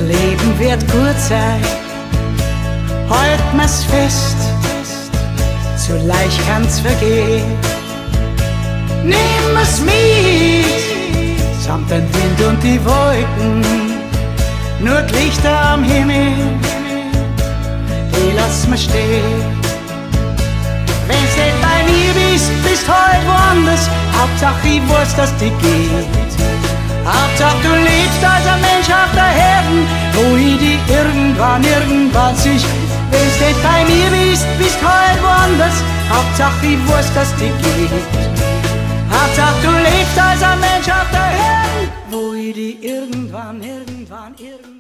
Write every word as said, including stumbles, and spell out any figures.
Leben wird gut sein, halt mir's fest, zu leicht kann's vergehen. Nimm es mit, samt den Wind und die Wolken, nur die Lichter am Himmel, die lass mir stehen. Wenn's nicht bei mir bist, bist halt woanders, Hauptsache ich weiß, dass die geht. Hauptsache du lebst als ein Mensch auf der Herden, wo ich die irgendwann, irgendwann sich. Wenn's nicht bei mir bist, bist halt woanders, Hauptsache ich weiß, dass die geht. Hauptsache du lebst als ein Mensch auf der Herden, wo ich die irgendwann, irgendwann, irgendwann